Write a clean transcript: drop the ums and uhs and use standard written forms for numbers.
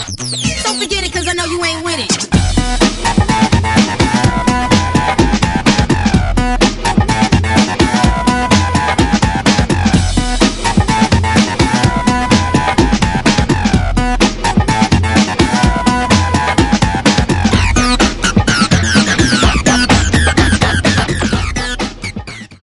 Don't forget it, cause I know you ain't with it.